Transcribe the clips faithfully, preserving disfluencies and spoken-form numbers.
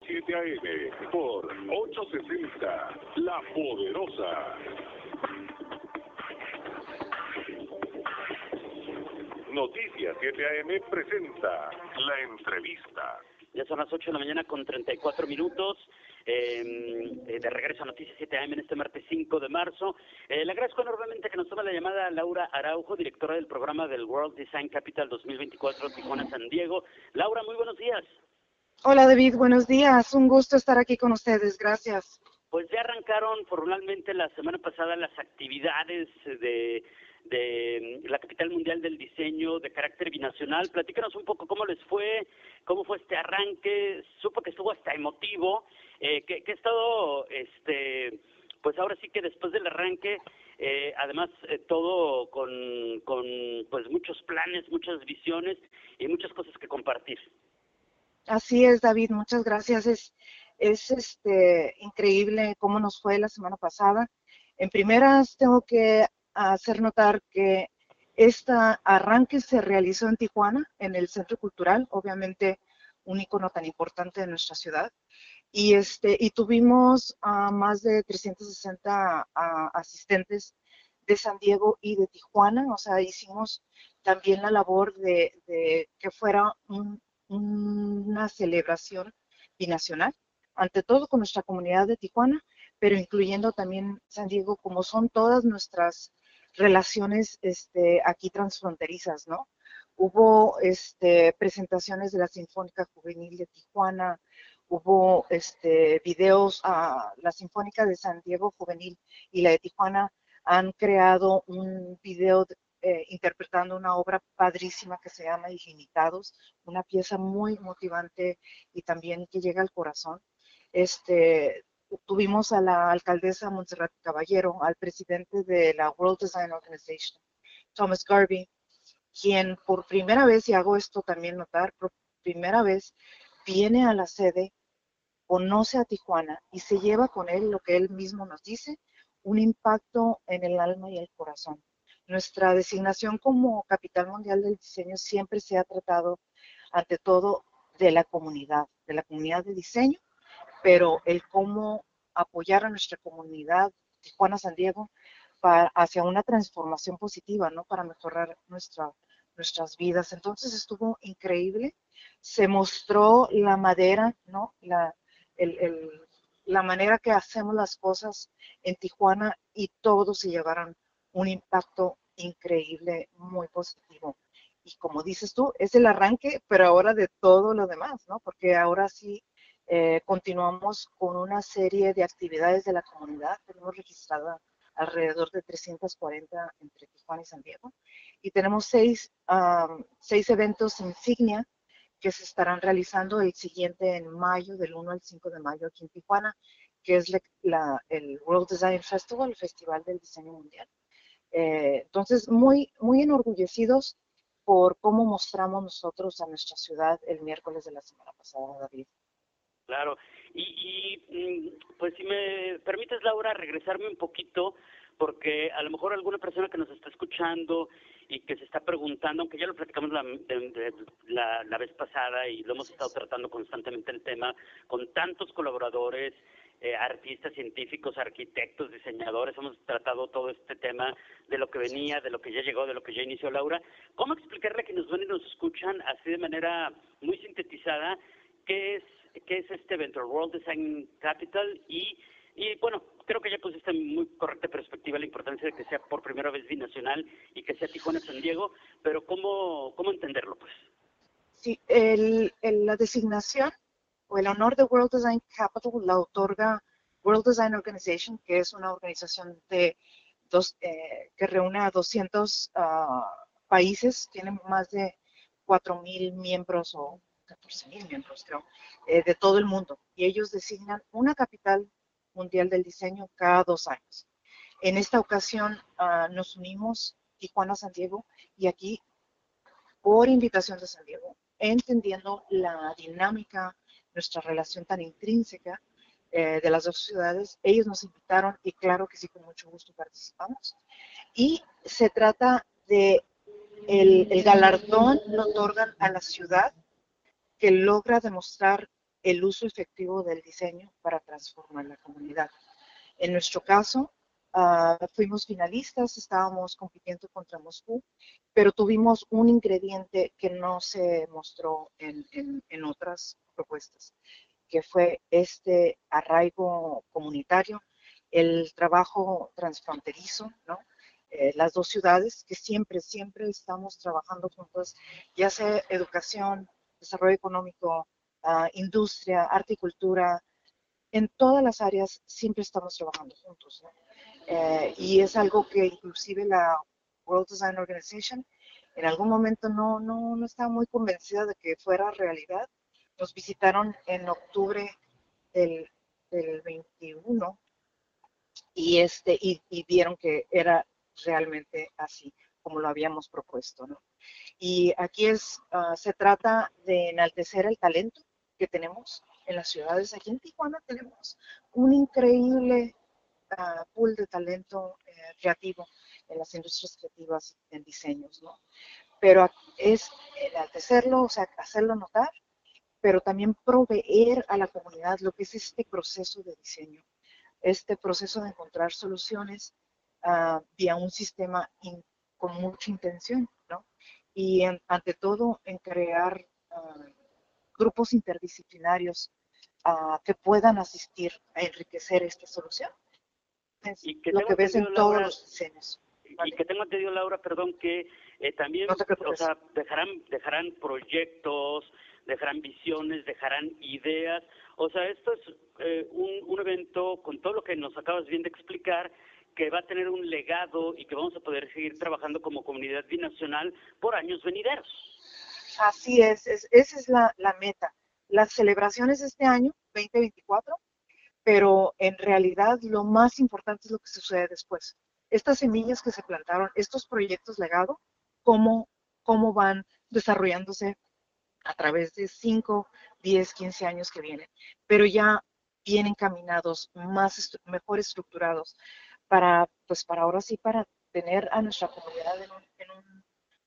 siete A M por ochocientos sesenta, La Poderosa. Noticias siete A M presenta La Entrevista. Ya son las ocho de la mañana con treinta y cuatro minutos, eh, de regreso a Noticias siete A M en este martes cinco de marzo. Eh, le agradezco enormemente que nos tome la llamada Laura Araujo, directora del programa del World Design Capital dos mil veinticuatro Tijuana San Diego. Laura, muy buenos días. Hola David, buenos días, un gusto estar aquí con ustedes, gracias. Pues ya arrancaron formalmente la semana pasada las actividades de... de la capital mundial del diseño de carácter binacional. Platícanos un poco cómo les fue, cómo fue este arranque. Supo que estuvo hasta emotivo, eh, que, que ha estado, este, pues ahora sí que después del arranque, eh, además eh, todo con, con pues muchos planes, muchas visiones y muchas cosas que compartir. Así es, David, muchas gracias. Es, es este increíble cómo nos fue la semana pasada. En primeras tengo que hacer notar que este arranque se realizó en Tijuana, en el Centro Cultural, obviamente un icono tan importante de nuestra ciudad, y este y tuvimos a más de trescientos sesenta a, asistentes de San Diego y de Tijuana. O sea, hicimos también la labor de, de que fuera un, una celebración binacional, ante todo con nuestra comunidad de Tijuana, pero incluyendo también San Diego, como son todas nuestras relaciones este, aquí transfronterizas, ¿no? Hubo este, presentaciones de la Sinfónica Juvenil de Tijuana, hubo este, videos, a la Sinfónica de San Diego Juvenil y la de Tijuana han creado un video de, eh, interpretando una obra padrísima que se llama Ilimitados, una pieza muy motivante y también que llega al corazón. Este, tuvimos a la alcaldesa Montserrat Caballero, al presidente de la World Design Organization, Thomas Garvey, quien por primera vez, y hago esto también notar, por primera vez viene a la sede, conoce a Tijuana y se lleva con él lo que él mismo nos dice, un impacto en el alma y el corazón. Nuestra designación como Capital Mundial del Diseño siempre se ha tratado, ante todo, de la comunidad, de la comunidad de diseño, pero el cómo apoyar a nuestra comunidad, Tijuana, San Diego, para, hacia una transformación positiva, ¿no? Para mejorar nuestra, nuestras vidas. Entonces estuvo increíble. Se mostró la madera, ¿no? La, el, el, la manera que hacemos las cosas en Tijuana y todos se llevaron un impacto increíble, muy positivo. Y como dices tú, es el arranque, pero ahora de todo lo demás, ¿no? Porque ahora sí eh, continuamos con una serie de actividades de la comunidad. Tenemos registrada alrededor de trescientos cuarenta entre Tijuana y San Diego. Y tenemos seis, um, seis eventos insignia que se estarán realizando el siguiente en mayo, del uno al cinco de mayo aquí en Tijuana, que es la, la, el World Design Festival, el Festival del Diseño Mundial. Eh, entonces, muy, muy enorgullecidos por cómo mostramos nosotros a nuestra ciudad el miércoles de la semana pasada, David. Claro, y, y pues si me permites, Laura, regresarme un poquito, porque a lo mejor alguna persona que nos está escuchando y que se está preguntando, aunque ya lo platicamos la, de, de, la, la vez pasada y lo hemos estado tratando constantemente el tema, con tantos colaboradores, eh, artistas, científicos, arquitectos, diseñadores, hemos tratado todo este tema de lo que venía, de lo que ya llegó, de lo que ya inició Laura. ¿Cómo explicarle a quienes ven y nos escuchan así de manera muy sintetizada qué es qué es este evento, el World Design Capital? Y, y bueno, creo que ya pusiste en muy correcta perspectiva la importancia de que sea por primera vez binacional y que sea Tijuana San Diego, pero ¿cómo, cómo entenderlo, pues? Sí, el, el, la designación o el honor de World Design Capital la otorga World Design Organization, que es una organización de dos, eh, que reúne a doscientos uh, países, tiene más de cuatro mil miembros o catorce mil miembros, creo, eh, de todo el mundo. Y ellos designan una capital mundial del diseño cada dos años. En esta ocasión uh, nos unimos Tijuana, San Diego, y aquí, por invitación de San Diego, entendiendo la dinámica, nuestra relación tan intrínseca eh, de las dos ciudades, ellos nos invitaron y claro que sí, con mucho gusto participamos. Y se trata de el, el galardón lo otorgan a la ciudad que logra demostrar el uso efectivo del diseño para transformar la comunidad. En nuestro caso, uh, fuimos finalistas, estábamos compitiendo contra Moscú, pero tuvimos un ingrediente que no se mostró en, en, en otras propuestas, que fue este arraigo comunitario, el trabajo transfronterizo, ¿no? Eh, las dos ciudades que siempre, siempre estamos trabajando juntos, ya sea educación, desarrollo económico, uh, industria, arte y cultura, en todas las áreas siempre estamos trabajando juntos, ¿no? Eh, y es algo que inclusive la World Design Organization en algún momento no, no, no estaba muy convencida de que fuera realidad. Nos visitaron en octubre del, del veintiuno y, este, y, y vieron que era realmente así como lo habíamos propuesto, ¿no? Y aquí es, uh, se trata de enaltecer el talento que tenemos en las ciudades. Aquí en Tijuana tenemos un increíble uh, pool de talento eh, creativo en las industrias creativas, en diseños, ¿no? Pero es enaltecerlo, o sea, hacerlo notar, pero también proveer a la comunidad lo que es este proceso de diseño, este proceso de encontrar soluciones uh, vía un sistema in, con mucha intención, ¿no? Y en, ante todo en crear uh, grupos interdisciplinarios uh, que puedan asistir a enriquecer esta solución. Es y que lo que ves en Laura, todos los diseños. ¿Vale? Y que tengo entendido, Laura, perdón, que eh, también, no o sea, dejarán, dejarán proyectos, dejarán visiones, dejarán ideas. O sea, esto es eh, un, un evento con todo lo que nos acabas bien de explicar, que va a tener un legado y que vamos a poder seguir trabajando como comunidad binacional por años venideros. Así es, es esa es la, la meta. Las celebraciones este año, veinte veinticuatro, pero en realidad lo más importante es lo que sucede después. Estas semillas que se plantaron, estos proyectos legado, cómo, cómo van desarrollándose a través de cinco, diez, quince años que vienen, pero ya vienen caminados, más est mejor estructurados, para, pues para ahora sí, para tener a nuestra comunidad en un, en un,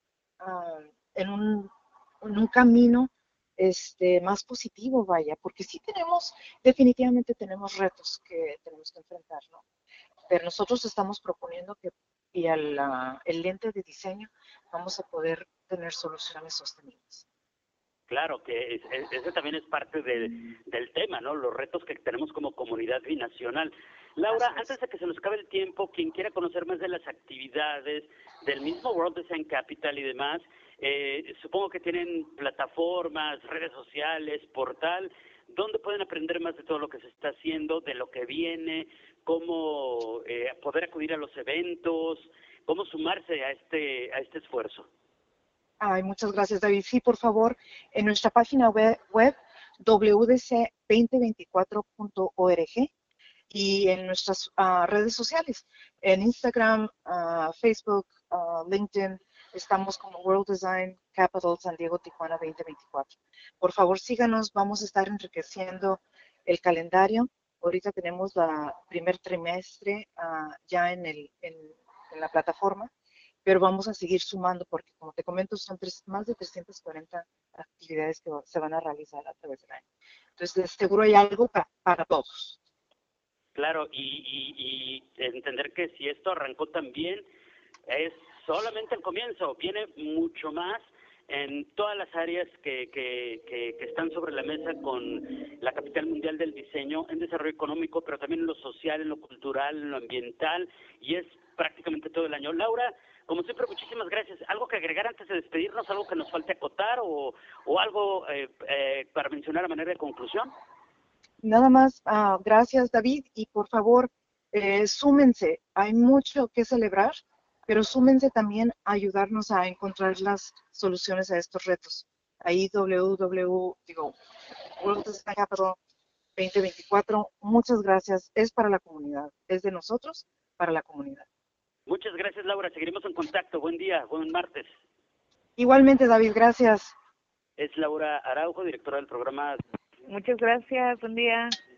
uh, en un, en un camino este, más positivo, vaya, porque sí tenemos, definitivamente tenemos retos que tenemos que enfrentar, ¿no? Pero nosotros estamos proponiendo que y al uh, el lente de diseño vamos a poder tener soluciones sostenibles. Claro, que es, es, ese también es parte de, del tema, ¿no? Los retos que tenemos como comunidad binacional. Laura, antes de que se nos acabe el tiempo, quien quiera conocer más de las actividades del mismo World Design Capital y demás, eh, supongo que tienen plataformas, redes sociales, portal, donde pueden aprender más de todo lo que se está haciendo, de lo que viene, cómo eh, poder acudir a los eventos, cómo sumarse a este, a este esfuerzo. Ay, muchas gracias, David. Sí, por favor, en nuestra página web, web w d c veinte veinticuatro punto org y en nuestras uh, redes sociales, en Instagram, uh, Facebook, uh, LinkedIn, estamos como World Design Capital San Diego Tijuana veinte veinticuatro. Por favor, síganos, vamos a estar enriqueciendo el calendario. Ahorita tenemos la primer trimestre uh, ya en, el, en, en la plataforma, pero vamos a seguir sumando porque, como te comento, son tres, más de trescientas cuarenta actividades que se van a realizar a través del año. Entonces, seguro hay algo para, para todos. Claro, y, y, y entender que si esto arrancó también, es solamente el comienzo, viene mucho más en todas las áreas que, que, que, que están sobre la mesa con la capital mundial del diseño, en desarrollo económico, pero también en lo social, en lo cultural, en lo ambiental, y es prácticamente todo el año. Laura, como siempre, muchísimas gracias. ¿Algo que agregar antes de despedirnos? ¿Algo que nos falte acotar o, o algo eh, eh, para mencionar a manera de conclusión? Nada más, uh, gracias David, y por favor, eh, súmense, hay mucho que celebrar, pero súmense también a ayudarnos a encontrar las soluciones a estos retos. Ahí www, digo, World Design Capital veinte veinticuatro, muchas gracias, es para la comunidad, es de nosotros para la comunidad. Muchas gracias, Laura, seguiremos en contacto, buen día, buen martes. Igualmente, David, gracias. Es Laura Araujo, directora del programa. Muchas gracias, buen día.